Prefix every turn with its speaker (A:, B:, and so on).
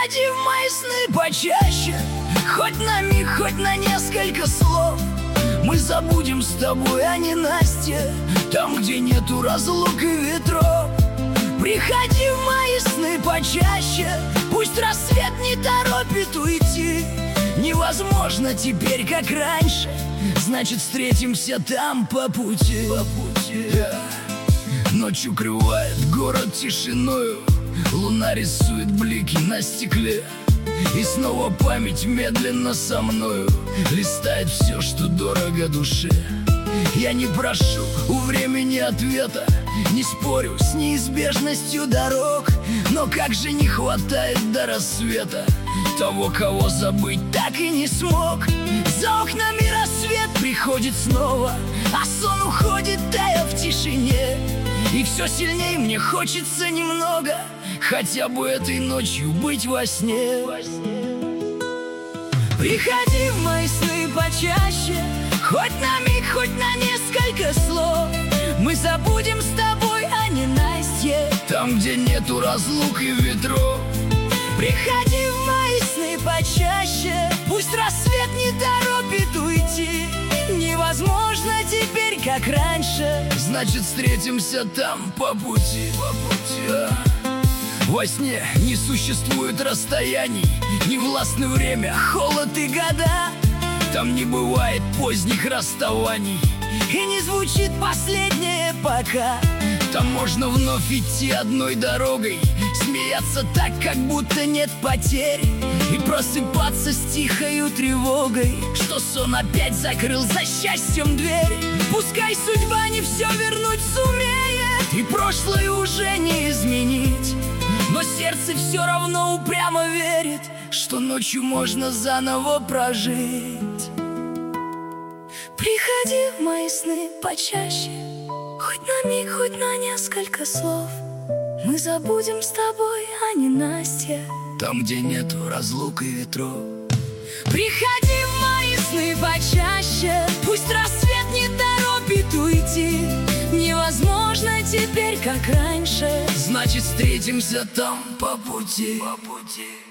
A: Приходи в мои сны почаще, хоть на миг, хоть на несколько слов. Мы забудем с тобой о ненастье, там, где нету разлук и ветров. Приходи в мои сны почаще, пусть рассвет не торопит уйти. Невозможно теперь, как раньше, значит, встретимся там по пути. Ночь укрывает город тишиною, луна рисует блики на стекле. И снова память медленно со мною листает все, что дорого душе. Я не прошу у времени ответа, не спорю с неизбежностью дорог, но как же не хватает до рассвета того, кого забыть так и не смог. За окнами рассвет приходит снова, а сон уходит, тая в тишине. И все сильнее мне хочется немного, хотя бы этой ночью быть во сне. Приходи в мои сны почаще, хоть на миг, хоть на несколько слов. Мы забудем с тобой о ненастье, там, где нету разлук и ветров. Приходи в мои сны почаще, пусть рассвет не торопит уйти. Невозможно теперь, как раньше, значит, встретимся там по пути. Во сне не существует расстояний, не властно время, холод и года. Там не бывает поздних расставаний, и не звучит последнее пока. Там можно вновь идти одной дорогой, смеяться так, как будто нет потерь, и просыпаться с тихою тревогой, что сон опять закрыл за счастьем дверь. Пускай судьба не все вернуть сумеет, и прошлое уже не изменить, но сердце все равно упрямо верит, что ночью можно заново прожить. Приходи в мои сны почаще, хоть на миг, хоть на несколько слов. Мы забудем с тобой о ненастье, там, где нету разлук и ветров. Приходи в мои сны почаще, пусть рассвет не торопит уйти. Невозможно теперь, как раньше, значит, встретимся там по пути.